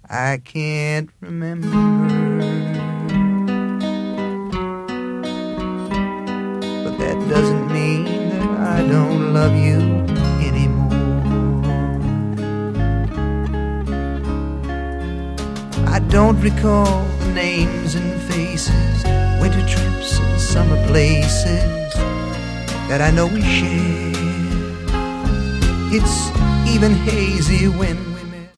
I can't remember. But that doesn't mean that I don't love you anymore. I don't recall the names and faces, winter trips and summer places that I know we shared. It's even hazy when